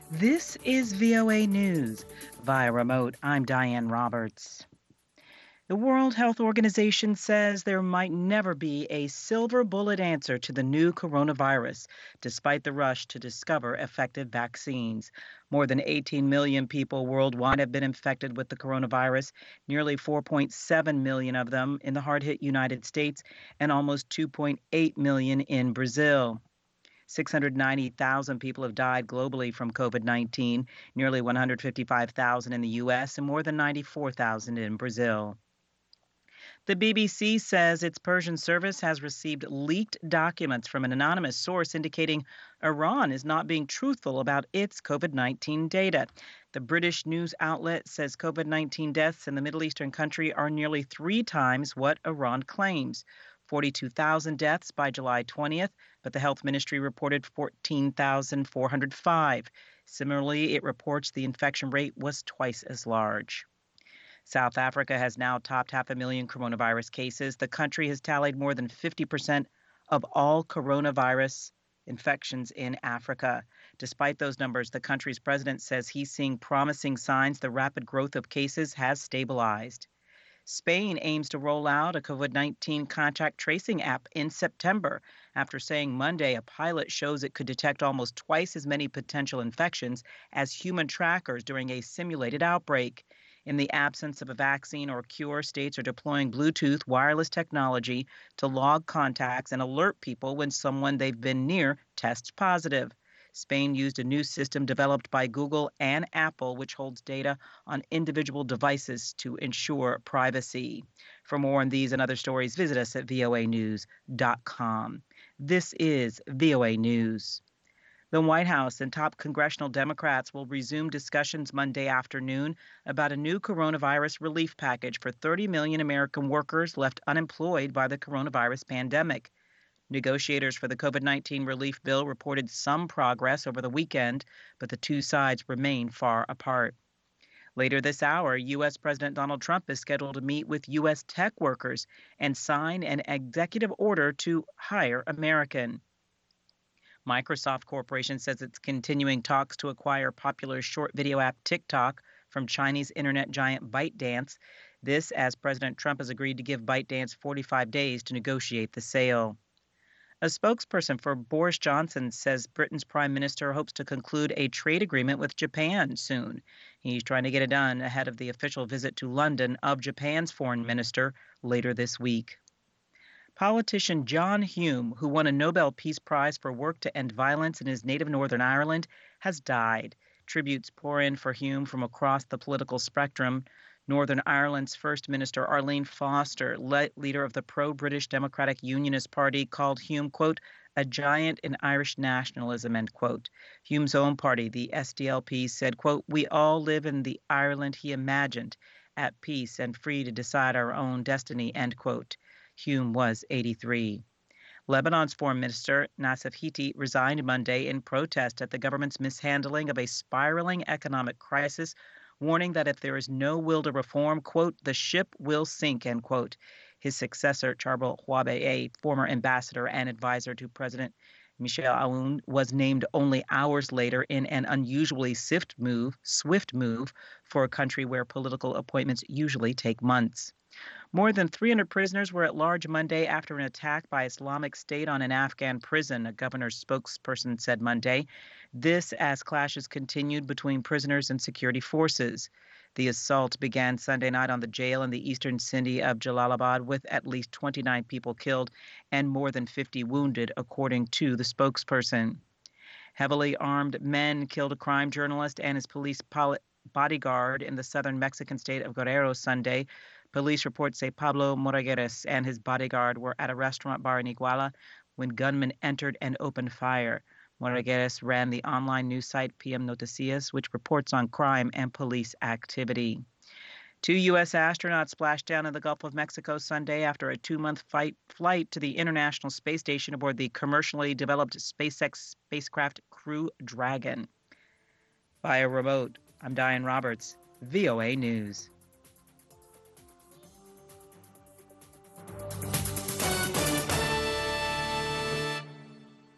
This is VOA News. Via remote, I'm Diane Roberts. The World Health Organization says there might never be a silver bullet answer to the new coronavirus, despite the rush to discover effective vaccines. More than 18 million people worldwide have been infected with the coronavirus, nearly 4.7 million of them in the hard hit United States, and almost 2.8 million in Brazil. 690,000 people have died globally from COVID 19, nearly 155,000 in the U.S., and more than 94,000 in Brazil. The BBC says its Persian service has received leaked documents from an anonymous source indicating Iran is not being truthful about its COVID 19 data. The British news outlet says COVID 19 deaths in the Middle Eastern country are nearly 3 times what Iran claims. 42,000 deaths by July 20th, but the health ministry reported 14,405. Similarly, it reports the infection rate was twice as large. South Africa has now topped 500,000 coronavirus cases. The country has tallied more than 50% of all coronavirus infections in Africa. Despite those numbers, the country's president says he's seeing promising signs the rapid growth of cases has stabilized. Spain aims to roll out a COVID 19 contact tracing app in September after saying Monday a pilot shows it could detect almost twice as many potential infections as human trackers during a simulated outbreak. In the absence of a vaccine or cure, states are deploying Bluetooth wireless technology to log contacts and alert people when someone they've been near tests positive. Spain used a new system developed by Google and Apple, which holds data on individual devices to ensure privacy. For more on these and other stories, visit us at voanews.com. This is VOA News. The White House and top congressional Democrats will resume discussions Monday afternoon about a new coronavirus relief package for 30 million American workers left unemployed by the coronavirus pandemic. Negotiators for the COVID 19 relief bill reported some progress over the weekend, but the two sides remain far apart. Later this hour, U.S. President Donald Trump is scheduled to meet with U.S. tech workers and sign an executive order to hire American. Microsoft Corporation says it's continuing talks to acquire popular short video app TikTok from Chinese internet giant ByteDance. This as President Trump has agreed to give ByteDance 45 days to negotiate the sale. A spokesperson for Boris Johnson says Britain's prime minister hopes to conclude a trade agreement with Japan soon. He's trying to get it done ahead of the official visit to London of Japan's foreign minister later this week. Politician John Hume, who won a Nobel Peace Prize for work to end violence in his native Northern Ireland, has died. Tributes pour in for Hume from across the political spectrum. Northern Ireland's First Minister Arlene Foster, leader of the pro-British Democratic Unionist Party, called Hume, quote, a giant in Irish nationalism, end quote. Hume's own party, the SDLP, said, quote, we all live in the Ireland he imagined, at peace and free to decide our own destiny, end quote. Hume was 83. Lebanon's foreign minister, Nassef Hiti, resigned Monday in protest at the government's mishandling of a spiraling economic crisis, warning that if there is no will to reform, quote, the ship will sink, end quote. His successor, Charbel Hwabe, a former ambassador and advisor to President Michel Aoun, was named only hours later in an unusually swift move for a country where political appointments usually take months. More than 300 prisoners were at large Monday after an attack by Islamic State on an Afghan prison, a governor's spokesperson said Monday. This as clashes continued between prisoners and security forces. The assault began Sunday night on the jail in the eastern city of Jalalabad with at least 29 people killed and more than 50 wounded, according to the spokesperson. Heavily armed men killed a crime journalist and his police bodyguard in the southern Mexican state of Guerrero Sunday. Police reports say Pablo Moragueres and his bodyguard were at a restaurant bar in Iguala when gunmen entered and opened fire. Moragueres ran the online news site PM Noticias, which reports on crime and police activity. 2 U.S. astronauts splashed down in the Gulf of Mexico Sunday after a 2-month flight to the International Space Station aboard the commercially developed SpaceX spacecraft Crew Dragon. Via remote, I'm Diane Roberts, VOA News.